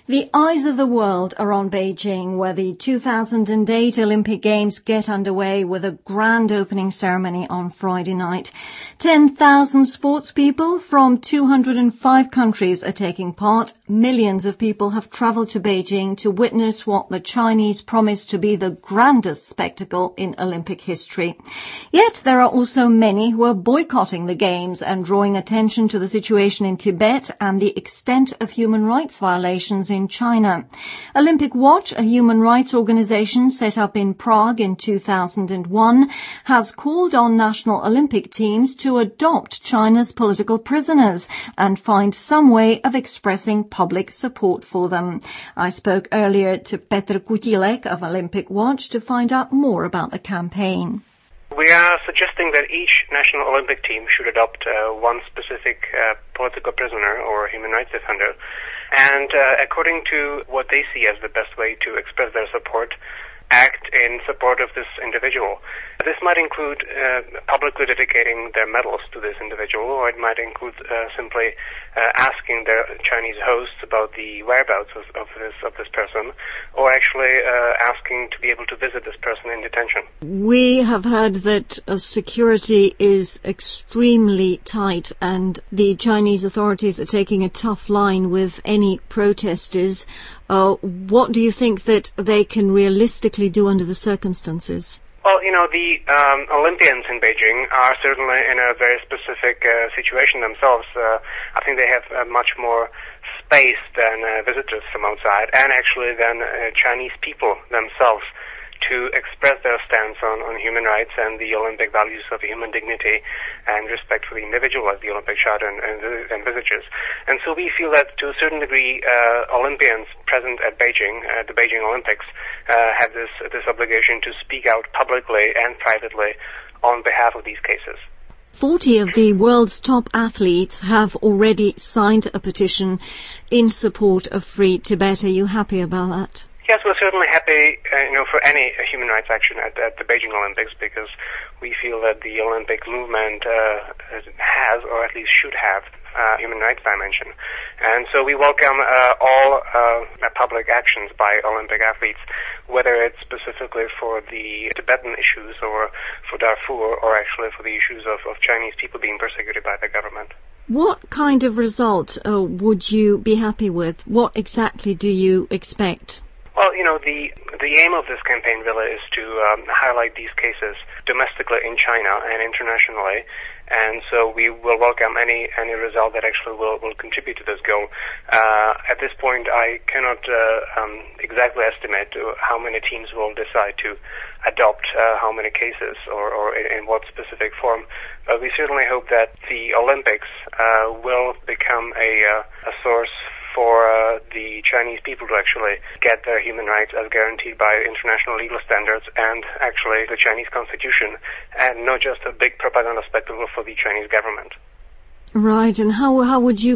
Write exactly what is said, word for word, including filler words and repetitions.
The eyes of the world are on Beijing, where the two thousand eight Olympic Games get underway with a grand opening ceremony on Friday night. ten thousand sports people from two hundred five countries are taking part. Millions of people have travelled to Beijing to witness what the Chinese promise to be the grandest spectacle in Olympic history. Yet there are also many who are boycotting the Games and drawing attention to the situation in Tibet and the extent of human rights violations in China. Olympic Watch, a human rights organization set up in Prague in two thousand one, has called on national Olympic teams to adopt China's political prisoners and find some way of expressing public support for them. I spoke earlier to Petr Kutilek of Olympic Watch to find out more about the campaign. We are suggesting that each national Olympic team should adopt uh, one specific uh, political prisoner or human rights defender, and uh, according to what they see as the best way to express their support, act in support of this individual. This might include uh, publicly dedicating their medals to this individual, or it might include uh, simply uh, asking their Chinese hosts about the whereabouts of, of this of this person, or actually uh, asking to be able to visit this person in detention. We have heard that uh, security is extremely tight, and the Chinese authorities are taking a tough line with any protesters. Uh, what do you think that they can realistically do under the circumstances? Well, you know, the um, Olympians in Beijing are certainly in a very specific uh, situation themselves. Uh, I think they have uh, much more space than uh, visitors from outside, and actually than uh, Chinese people themselves, to express their stance on, on human rights and the Olympic values of human dignity and respect for the individual as the Olympic Charter and, and, and envisages. And so we feel that to a certain degree, uh, Olympians present at Beijing, uh, the Beijing Olympics, uh, have this, this obligation to speak out publicly and privately on behalf of these cases. Forty of the world's top athletes have already signed a petition in support of Free Tibet. Are you happy about that? Yes, we're certainly happy, uh, you know, for any uh, human rights action at, at the Beijing Olympics, because we feel that the Olympic movement uh, has, or at least should have, uh, human rights dimension. And so we welcome uh, all uh, public actions by Olympic athletes, whether it's specifically for the Tibetan issues or for Darfur, or actually for the issues of, of Chinese people being persecuted by the government. What kind of result uh, would you be happy with? What exactly do you expect? Well, you know, the the aim of this campaign really is to um, highlight these cases domestically in China and internationally, and so we will welcome any any result that actually will, will contribute to this goal. Uh, at this point, I cannot uh, um, exactly estimate how many teams will decide to adopt uh, how many cases or, or in, in what specific form, but we certainly hope that the Olympics uh, will become a, uh, a source for uh, the Chinese people to actually get their human rights as guaranteed by international legal standards and actually the Chinese constitution, and not just a big propaganda spectacle for the Chinese government. Right, and how how would you